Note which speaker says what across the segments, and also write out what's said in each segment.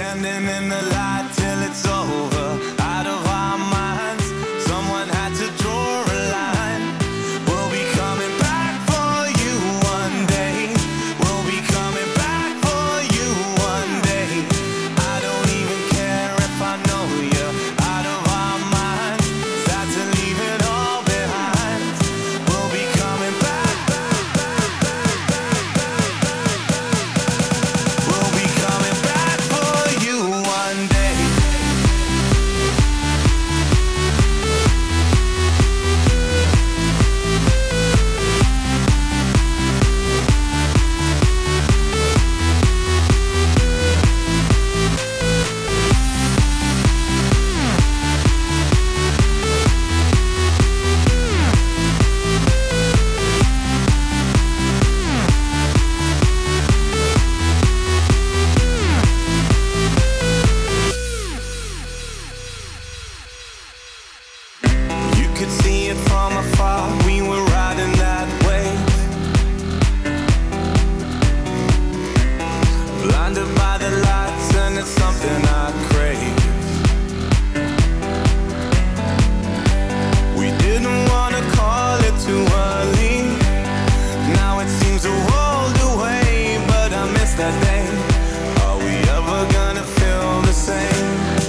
Speaker 1: Standing in the light till it's over, out of our minds. Someone had to draw a line. We'll be coming back for you one day. We'll be coming back for you one day. I don't even care if I know you're out of our minds. Sad to leave it all behind. We'll be coming back, back, back, back, back, back, back. We'll be coming back for you one day. You could see it from afar, we were riding that wave. Blinded by the lights and it's something I crave. We didn't wanna call it too early. Now it seems a world away, but I miss that day. Are we ever gonna feel the same?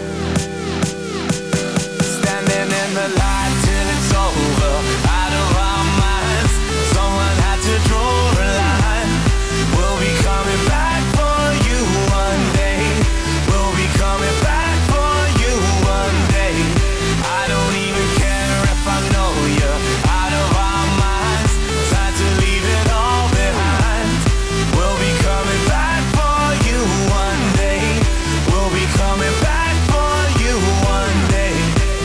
Speaker 1: Standing in the light till it's over, out of our minds. Someone had to draw a line. We'll be coming back for you one day. We'll be coming back for you one day. I don't even care if I know you're out of our minds. Time to leave it all behind. We'll be coming back for you one day. We'll be coming back for you one day.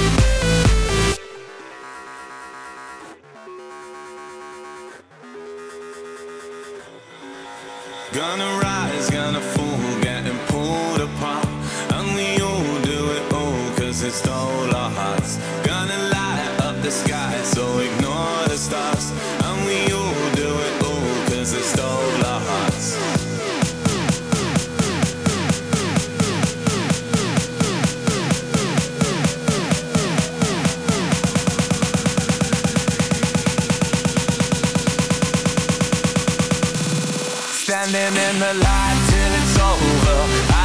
Speaker 1: Gonna rise, gonna fall, getting pulled apart. And we all do it all, cause it stole our hearts. Gonna light up the sky, so ignore the stars. And we all do it all, cause it stole our hearts. Standing in the light till it's over,